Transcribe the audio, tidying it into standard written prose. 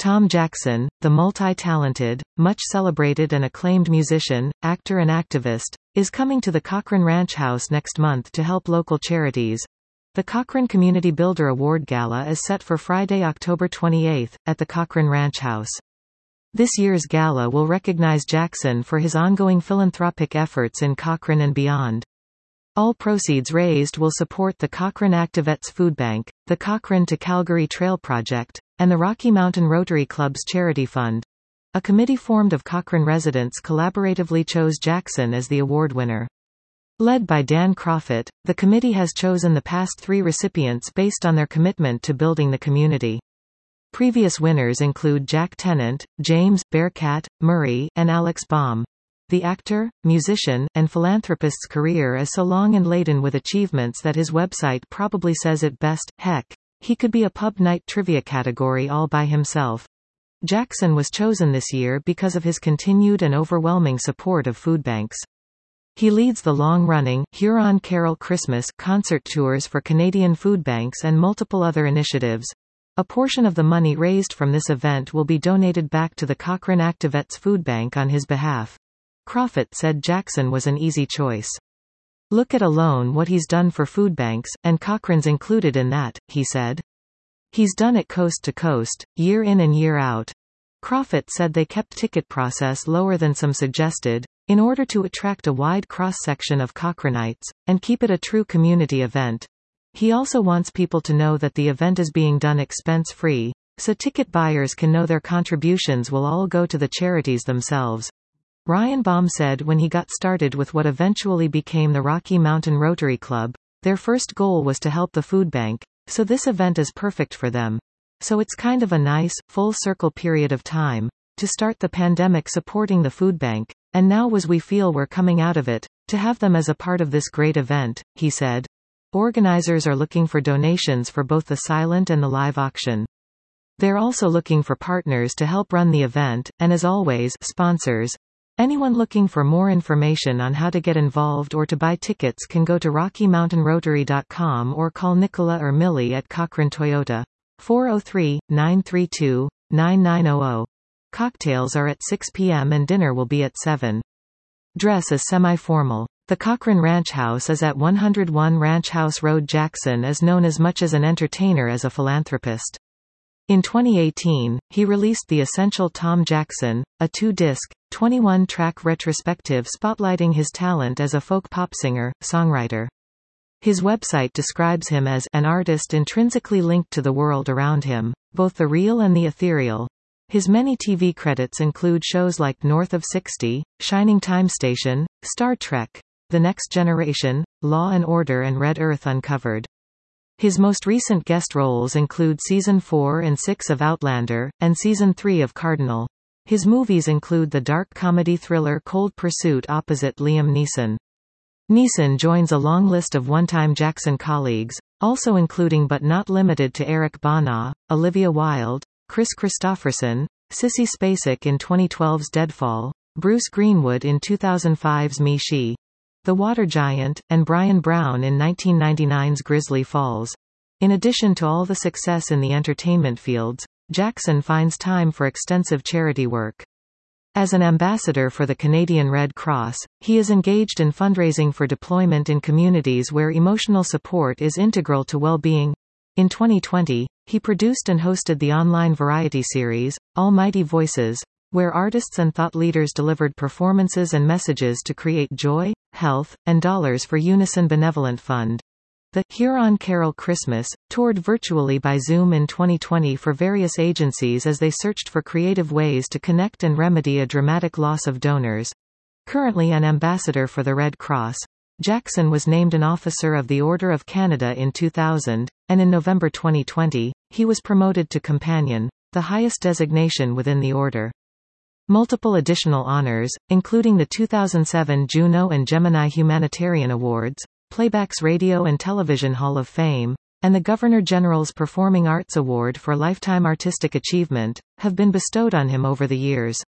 Tom Jackson, the multi-talented, much celebrated and acclaimed musician, actor and activist, is coming to the Cochrane Ranch House next month to help local charities. The Cochrane Community Builder Award Gala is set for Friday, October 28, at the Cochrane Ranch House. This year's gala will recognize Jackson for his ongoing philanthropic efforts in Cochrane and beyond. All proceeds raised will support the Cochrane Activettes Food Bank, the Cochrane to Calgary Trail Project, and the Rocky Mountain Rotary Club's Charity Fund. A committee formed of Cochrane residents collaboratively chose Jackson as the award winner. Led by Dan Crawford, the committee has chosen the past 3 recipients based on their commitment to building the community. Previous winners include Jack Tennant, James Bearcat Murray, and Alex Baum. The actor, musician, and philanthropist's career is so long and laden with achievements that his website probably says it best: heck, he could be a pub night trivia category all by himself. Jackson was chosen this year because of his continued and overwhelming support of food banks. He leads the long-running Huron Carol Christmas concert tours for Canadian food banks and multiple other initiatives. A portion of the money raised from this event will be donated back to the Cochrane Activettes Food Bank on his behalf. Crawford said Jackson was an easy choice. "Look at alone what he's done for food banks, and Cochrane's included in that," he said. "He's done it coast to coast, year in and year out." Crawford said they kept ticket process lower than some suggested, in order to attract a wide cross-section of Cochranites, and keep it a true community event. He also wants people to know that the event is being done expense-free, so ticket buyers can know their contributions will all go to the charities themselves. Ryan Baum said when he got started with what eventually became the Rocky Mountain Rotary Club, their first goal was to help the food bank, so this event is perfect for them. So it's kind of a nice, full-circle period of time, to start the pandemic supporting the food bank, and now as we feel we're coming out of it, to have them as a part of this great event, he said. Organizers are looking for donations for both the silent and the live auction. They're also looking for partners to help run the event, and as always, sponsors. Anyone looking for more information on how to get involved or to buy tickets can go to RockyMountainRotary.com or call Nicola or Millie at Cochrane Toyota. 403-932-9900. Cocktails are at 6 p.m. and dinner will be at 7. Dress is semi-formal. The Cochrane Ranch House is at 101 Ranch House Road. Jackson is known as much as an entertainer as a philanthropist. In 2018, he released The Essential Tom Jackson, a 2-disc, 21-track retrospective spotlighting his talent as a folk pop singer, songwriter. His website describes him as an artist intrinsically linked to the world around him, both the real and the ethereal. His many TV credits include shows like North of 60, Shining Time Station, Star Trek, The Next Generation, Law and Order and Red Earth Uncovered. His most recent guest roles include Season 4 and 6 of Outlander, and Season 3 of Cardinal. His movies include the dark comedy thriller Cold Pursuit opposite Liam Neeson. Neeson joins a long list of one-time Jackson colleagues, also including but not limited to Eric Bana, Olivia Wilde, Chris Christopherson, Sissy Spacek in 2012's Deadfall, Bruce Greenwood in 2005's Me She, The Water Giant, and Brian Brown in 1999's Grizzly Falls. In addition to all the success in the entertainment fields, Jackson finds time for extensive charity work. As an ambassador for the Canadian Red Cross, he is engaged in fundraising for deployment in communities where emotional support is integral to well-being. In 2020, he produced and hosted the online variety series, Almighty Voices, where artists and thought leaders delivered performances and messages to create joy, health, and dollars for Unison Benevolent Fund. The Huron Carol Christmas toured virtually by Zoom in 2020 for various agencies as they searched for creative ways to connect and remedy a dramatic loss of donors. Currently an ambassador for the Red Cross, Jackson was named an Officer of the Order of Canada in 2000, and in November 2020, he was promoted to Companion, the highest designation within the order. Multiple additional honors, including the 2007 Juno and Gemini Humanitarian Awards, Playback's Radio and Television Hall of Fame, and the Governor-General's Performing Arts Award for Lifetime Artistic Achievement, have been bestowed on him over the years.